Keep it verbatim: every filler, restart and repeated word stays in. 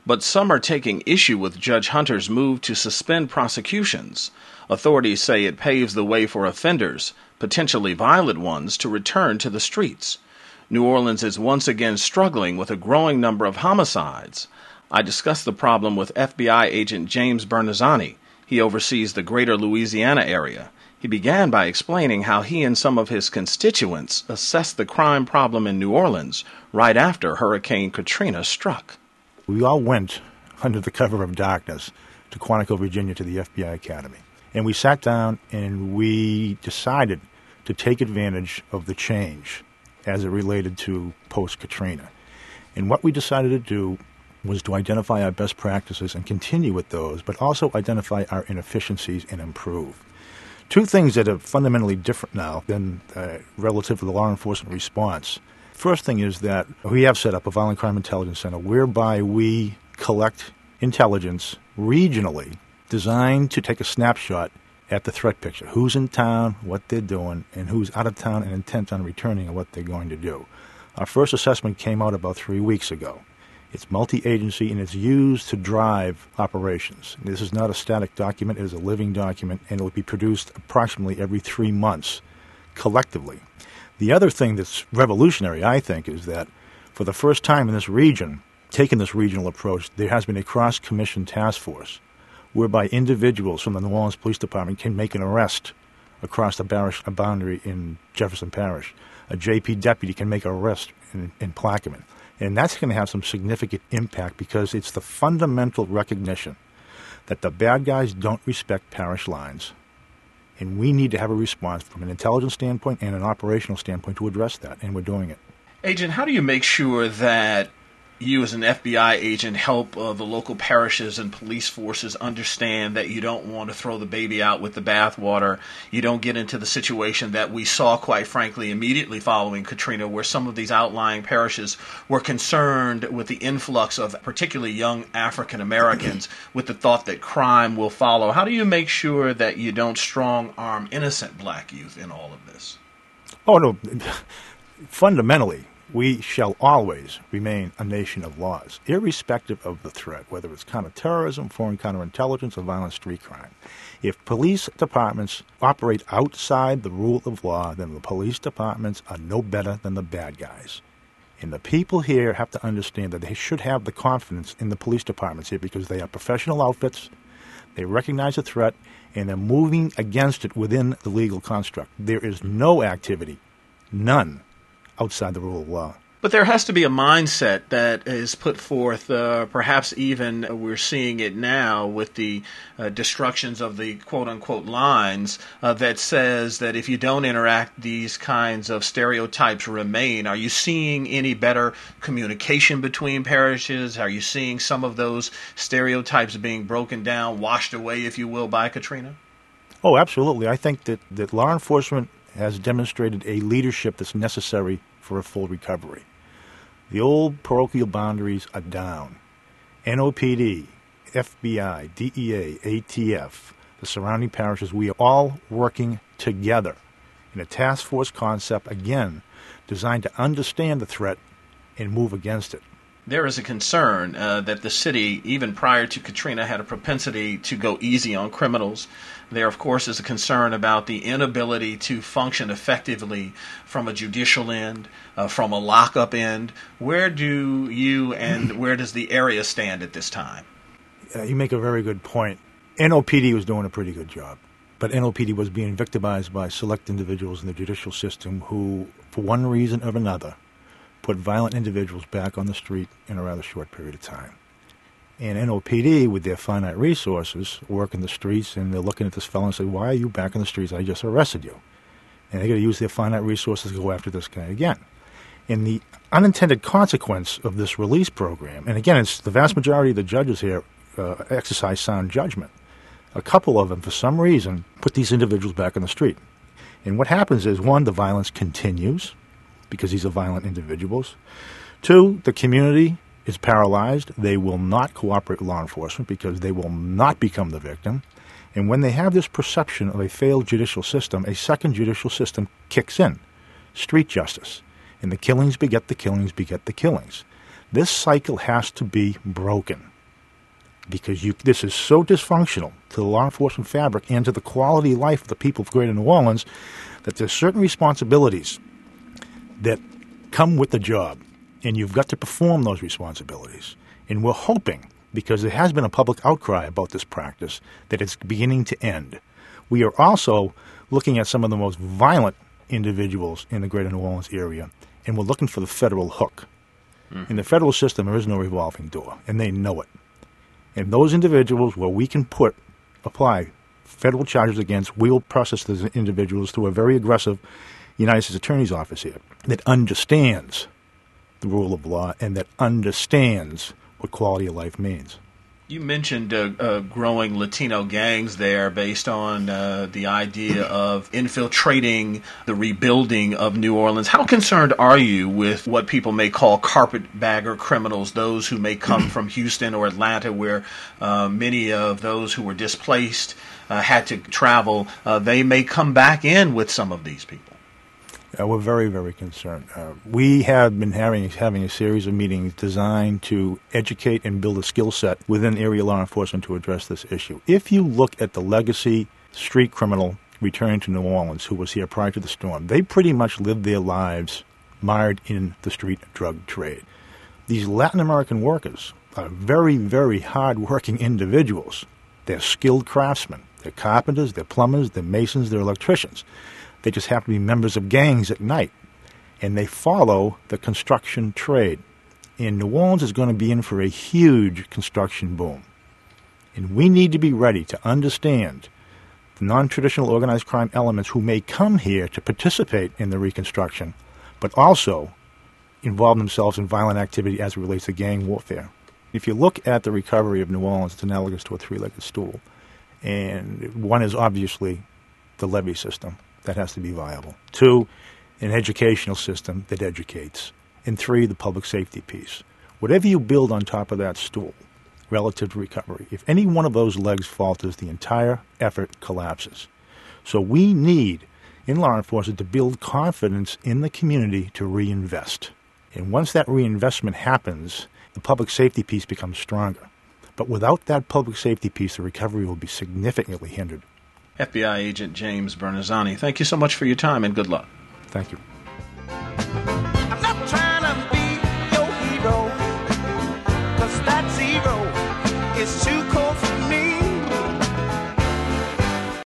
But some are taking issue with Judge Hunter's move to suspend prosecutions. Authorities say it paves the way for offenders, potentially violent ones, to return to the streets. New Orleans is once again struggling with a growing number of homicides. I discussed the problem with F B I agent James Bernazzani. He oversees the greater Louisiana area. He began by explaining how he and some of his constituents assessed the crime problem in New Orleans right after Hurricane Katrina struck. We all went under the cover of darkness to Quantico, Virginia, to the F B I Academy. And we sat down and we decided to take advantage of the change as it related to post-Katrina. And what we decided to do was to identify our best practices and continue with those, but also identify our inefficiencies and improve. Two things that are fundamentally different now than uh, relative to the law enforcement response. First thing is that we have set up a Violent Crime Intelligence Center whereby we collect intelligence regionally designed to take a snapshot at the threat picture. Who's in town, what they're doing, and who's out of town and intent on returning and what they're going to do. Our first assessment came out about three weeks ago. It's multi-agency, and it's used to drive operations. This is not a static document. It is a living document, and it will be produced approximately every three months collectively. The other thing that's revolutionary, I think, is that for the first time in this region, taking this regional approach, there has been a cross-commission task force whereby individuals from the New Orleans Police Department can make an arrest across the parish boundary in Jefferson Parish. A J P deputy can make an arrest in, in Plaquemine. And that's going to have some significant impact because it's the fundamental recognition that the bad guys don't respect parish lines. And we need to have a response from an intelligence standpoint and an operational standpoint to address that, and we're doing it. Agent, how do you make sure that you as an F B I agent help uh, the local parishes and police forces understand that you don't want to throw the baby out with the bathwater? You don't get into the situation that we saw, quite frankly, immediately following Katrina, where some of these outlying parishes were concerned with the influx of particularly young African Americans with the thought that crime will follow. How do you make sure that you don't strong-arm innocent black youth in all of this? Oh, no. Fundamentally, we shall always remain a nation of laws, irrespective of the threat, whether it's counterterrorism, foreign counterintelligence, or violent street crime. If police departments operate outside the rule of law, then the police departments are no better than the bad guys. And the people here have to understand that they should have the confidence in the police departments here because they are professional outfits, they recognize the threat, and they're moving against it within the legal construct. There is no activity, none, outside the rule of law. But there has to be a mindset that is put forth, uh, perhaps even we're seeing it now with the uh, destructions of the quote-unquote lines, uh, that says that if you don't interact, these kinds of stereotypes remain. Are you seeing any better communication between parishes? Are you seeing some of those stereotypes being broken down, washed away, if you will, by Katrina? Oh, absolutely. I think that, that law enforcement has demonstrated a leadership that's necessary for a full recovery. The old parochial boundaries are down. N O P D, F B I, D E A, A T F, the surrounding parishes, we are all working together in a task force concept, again, designed to understand the threat and move against it. There is a concern uh, that the city, even prior to Katrina, had a propensity to go easy on criminals. There, of course, is a concern about the inability to function effectively from a judicial end, uh, from a lockup end. Where do you and where does the area stand at this time? Uh, you make a very good point. N O P D was doing a pretty good job, but N O P D was being victimized by select individuals in the judicial system who, for one reason or another, put violent individuals back on the street in a rather short period of time. And N O P D, with their finite resources, work in the streets, and they're looking at this fellow and say, why are you back in the streets? I just arrested you. And they're going to use their finite resources to go after this guy again. And the unintended consequence of this release program, and again, it's the vast majority of the judges here uh, exercise sound judgment. A couple of them, for some reason, put these individuals back on the street. And what happens is, one, the violence continues, because these are violent individuals. Two, the community is paralyzed. They will not cooperate with law enforcement because they will not become the victim. And when they have this perception of a failed judicial system, a second judicial system kicks in, street justice. And the killings beget the killings beget the killings. This cycle has to be broken. because you, this is so dysfunctional to the law enforcement fabric and to the quality of life of the people of Greater New Orleans that there's certain responsibilities that come with the job, and you've got to perform those responsibilities. And we're hoping, because there has been a public outcry about this practice, that it's beginning to end. We are also looking at some of the most violent individuals in the Greater New Orleans area, and we're looking for the federal hook. Mm-hmm. In the federal system, there is no revolving door, and they know it. And those individuals where we can put, apply federal charges against, we will process those individuals through a very aggressive United States Attorney's Office here that understands the rule of law and that understands what quality of life means. You mentioned uh, uh, growing Latino gangs there based on uh, the idea of infiltrating the rebuilding of New Orleans. How concerned are you with what people may call carpetbagger criminals, those who may come from Houston or Atlanta, where uh, many of those who were displaced uh, had to travel? Uh, they may come back in with some of these people. Uh, we're very, very concerned. Uh, we have been having having a series of meetings designed to educate and build a skill set within area law enforcement to address this issue. If you look at the legacy street criminal returning to New Orleans who was here prior to the storm, they pretty much lived their lives mired in the street drug trade. These Latin American workers are very, very hard-working individuals. They're skilled craftsmen. They're carpenters, they're plumbers, they're masons, they're electricians. They just happen to be members of gangs at night, and they follow the construction trade. And New Orleans is going to be in for a huge construction boom. And we need to be ready to understand the non-traditional organized crime elements who may come here to participate in the reconstruction, but also involve themselves in violent activity as it relates to gang warfare. If you look at the recovery of New Orleans, it's analogous to a three-legged stool. And one is obviously the levee system. That has to be viable. Two, an educational system that educates. And three, the public safety piece. Whatever you build on top of that stool relative to recovery, if any one of those legs falters, the entire effort collapses. So we need, in law enforcement, to build confidence in the community to reinvest. And once that reinvestment happens, the public safety piece becomes stronger. But without that public safety piece, the recovery will be significantly hindered. F B I Agent James Bernazzani, thank you so much for your time and good luck. Thank you.